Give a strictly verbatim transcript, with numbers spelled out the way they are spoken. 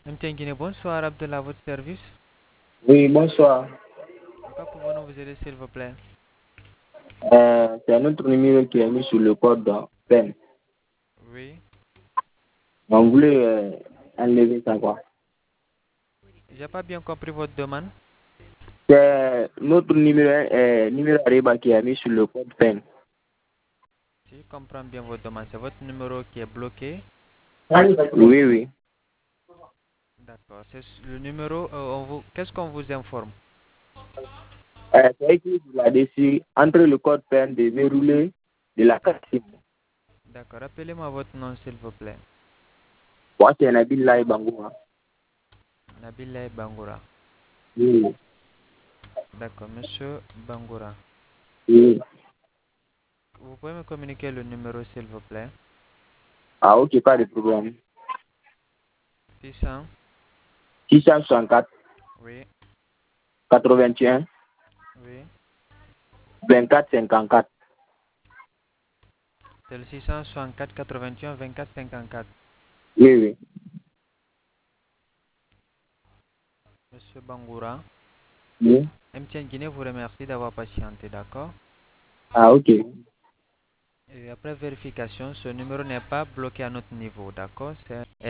M T N Guinée, bonsoir Abdullah, à votre service. Oui, bonsoir. En quoi pouvons-nous vous aider, s'il vous plaît? Euh, c'est un autre numéro qui est mis sur le code de peine. Oui. On voulait euh, enlever ça, quoi. J'ai pas bien compris votre demande. C'est notre numéro, euh, numéro Ariba qui est mis sur le code peine. Si je comprends bien votre demande, c'est votre numéro qui est bloqué. Oui, oui. D'accord. C'est le numéro, euh, on vous... qu'est-ce qu'on vous informe? Euh, c'est écrit là-dessus, entre le code peine de verrouiller de la carte SIM. D'accord. Rappelez-moi votre nom, s'il vous plaît. Moi, c'est Nabil Lai Bangoua. Nabilay Bangoura. Oui, D'accord, monsieur Bangoura. oui. Vous pouvez me communiquer le numéro, s'il vous plaît? Ah, ok, pas de problème. six cents. six cent soixante-quatre, Oui. quatre-vingt-un, Oui. vingt-quatre, cinquante-quatre. C'est le six cent soixante-quatre quatre-vingt-un vingt-quatre cinquante-quatre. Oui, oui. Monsieur Bangoura. Oui. M T N Guinée vous remercie d'avoir patienté, d'accord? Ah, ok. Et après vérification, ce numéro n'est pas bloqué à notre niveau, d'accord? C'est